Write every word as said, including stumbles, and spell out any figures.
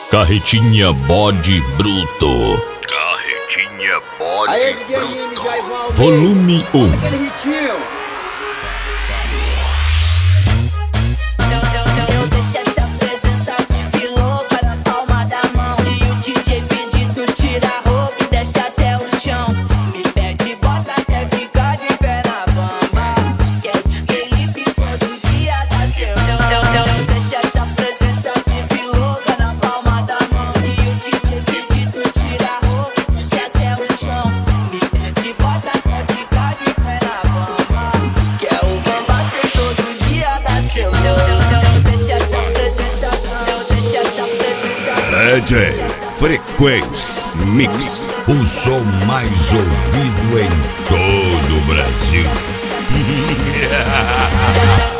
Carretinha Bode Bruto. Carretinha Bode Aê, Bruto. Jaivão, Volume um. aquele ritinho. Eu deixo essa presença V I P louca na palma da mão. Se o D J pedir, tu tira a roupa e desce até o chão. Me pede bota até ficar de pé na bamba. Quer Felipe todo dia dá seu não. Eu deixo essa presença V I P louca na palma da mão. Se o D J pedir, tu tira a roupa e desce até o chão. Me pede bota até ficar de pé na bamba. Quer o Bambas todo dia dá seu não. D J Frequência Mix, o som mais ouvido em todo o Brasil.